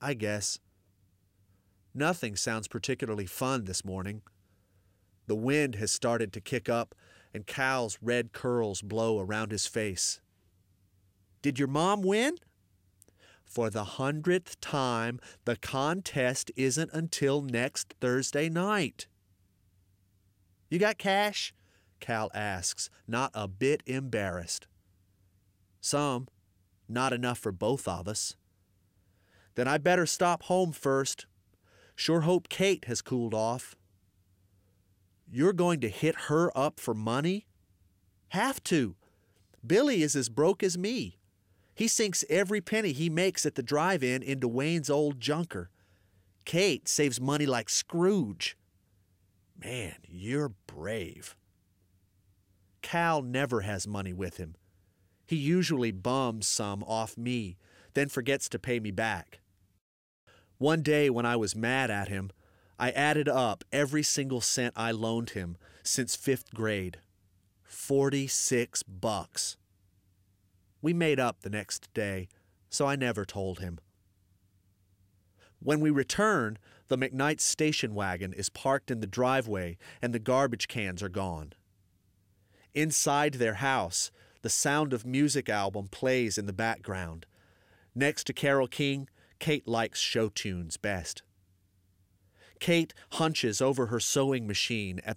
I guess. Nothing sounds particularly fun this morning. The wind has started to kick up, and Cal's red curls blow around his face. Did your mom win? For the 100th time, the contest isn't until next Thursday night. You got cash? Cal asks, not a bit embarrassed. Some. Not enough for both of us. Then I better stop home first. Sure hope Kate has cooled off. You're going to hit her up for money? Have to. Billy is as broke as me. He sinks every penny he makes at the drive-in into Wayne's old junker. Kate saves money like Scrooge. Man, you're brave. Cal never has money with him. He usually bums some off me, then forgets to pay me back. One day when I was mad at him, I added up every single cent I loaned him since 5th grade. $46. We made up the next day, so I never told him. When we return, the McKnight station wagon is parked in the driveway and the garbage cans are gone. Inside their house, the Sound of Music album plays in the background. Next to Carole King, Kate likes show tunes best. Kate hunches over her sewing machine at